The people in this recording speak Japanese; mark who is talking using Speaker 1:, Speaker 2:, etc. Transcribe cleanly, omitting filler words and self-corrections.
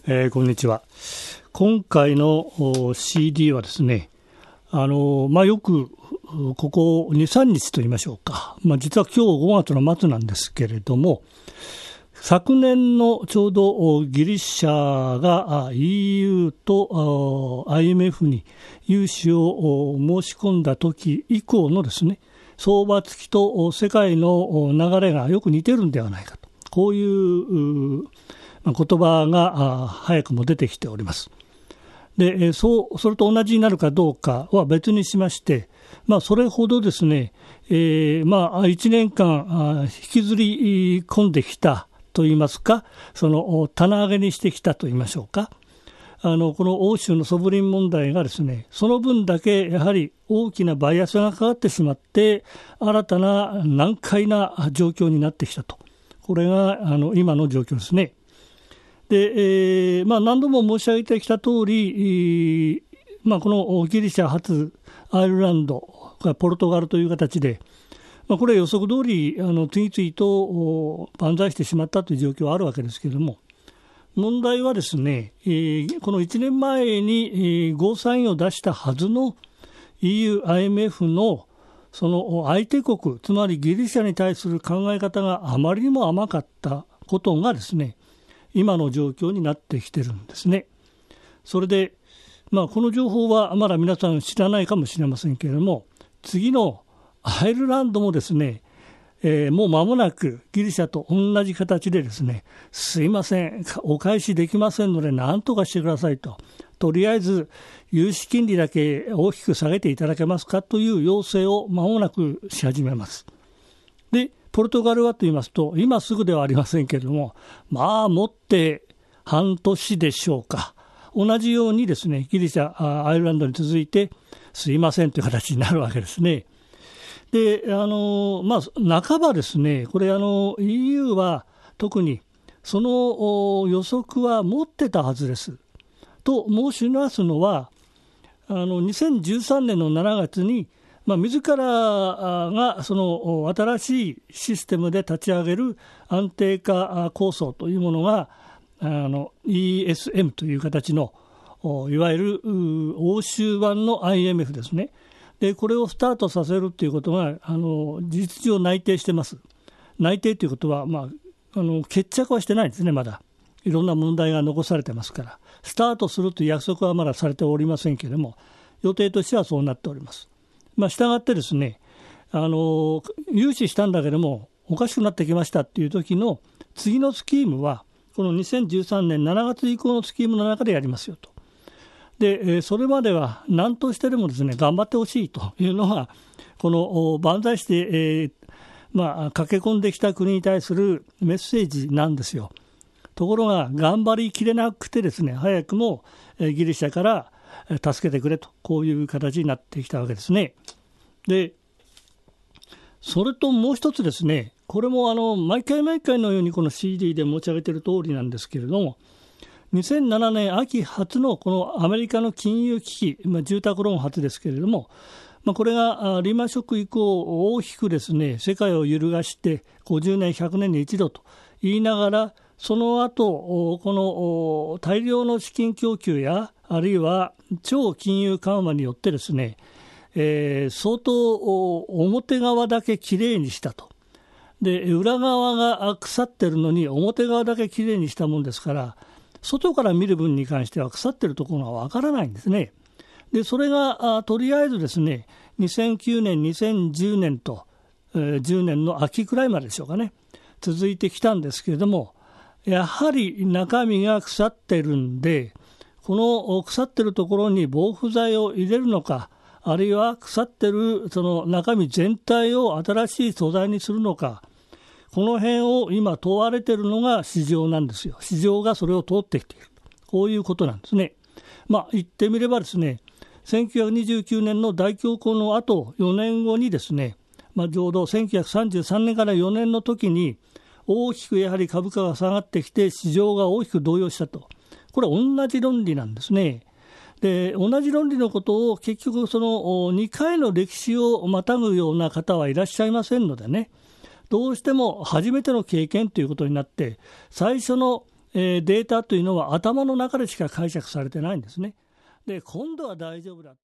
Speaker 1: こんにちは。今回の CD はですね、よくここ2、3日と言いましょうか、実は今日5月の末なんですけれども、昨年のちょうどギリシャが EU と IMF に融資を申し込んだ時以降のですね、相場付きと世界の流れがよく似てるんではないかと、こういう言葉が早くも出てきております。で、それと同じになるかどうかは別にしまして、それほどですね、1年間引きずり込んできたといいますか、その棚上げにしてきたといいましょうか、この欧州のソブリン問題がですね、その分だけやはり大きなバイアスがかかってしまって、新たな難解な状況になってきたと。これが今の状況ですね。で、何度も申し上げてきた通り、このギリシャ初アイルランド、ポルトガルという形で、これ予測通り次々と万歳してしまったという状況はあるわけですけれども、問題はですね、この1年前にゴーサインを出したはずの EU、IMF のその相手国、つまりギリシャに対する考え方があまりにも甘かったことがですね、今の状況になってきてるんですね。それで、この情報はまだ皆さん知らないかもしれませんけれども、次のアイルランドもですね、もう間もなくギリシャと同じ形でですね、すいません、お返しできませんので何とかしてくださいと、とりあえず融資金利だけ大きく下げていただけますかという要請を間もなくし始めます。で、ポルトガルはと言いますと、今すぐではありませんけれども、もって半年でしょうか、同じようにですね、ギリシャ、アイルランドに続いてすいませんという形になるわけですね。で、半ばですね、これEU は特にその予測は持ってたはずです。と申しますのは、2013年の7月に、自らがその新しいシステムで立ち上げる安定化構想というものがESM という形のいわゆる欧州版の IMF ですね。でこれをスタートさせるということが事実上内定してます。内定ということは、決着はしてないんですね。まだいろんな問題が残されてますから、スタートするという約束はまだされておりませんけれども、予定としてはそうなっております。したがってですね、融資したんだけどもおかしくなってきましたっていう時の次のスキームはこの2013年7月以降のスキームの中でやりますよと。でそれまでは何としてでもですね頑張ってほしいというのがこの万歳して、駆け込んできた国に対するメッセージなんですよ。ところが頑張りきれなくてですね、早くもギリシャから助けてくれと、こういう形になってきたわけですね。でそれともう一つですね、これも毎回のようにこの CD で持ち上げている通りなんですけれども、2007年秋初のこのアメリカの金融危機、住宅ローン初ですけれども、これがリーマンショック以降大きくですね世界を揺るがして50年100年に一度と言いながら、その後この大量の資金供給やあるいは超金融緩和によってですね、相当表側だけきれいにしたと。で裏側が腐ってるのに表側だけきれいにしたもんですから、外から見る分に関しては腐ってるところがわからないんですね。でそれがとりあえずですね、2009年2010年と、10年の秋くらいまででしょうかね、続いてきたんですけれども、やはり中身が腐ってるんで、この腐ってるところに防腐剤を入れるのか、あるいは腐ってるその中身全体を新しい素材にするのか、この辺を今問われているのが市場なんですよ。市場がそれを通ってきている、こういうことなんですね。言ってみればですね、1929年の大恐慌の後4年後にですね、ちょうど1933年から4年の時に大きくやはり株価が下がってきて市場が大きく動揺したと。これは同じ論理なんですね。で同じ論理のことを結局その2回の歴史をまたぐような方はいらっしゃいませんのでね、どうしても初めての経験ということになって、最初のデータというのは頭の中でしか解釈されてないんですね。で、今度は大丈夫だ。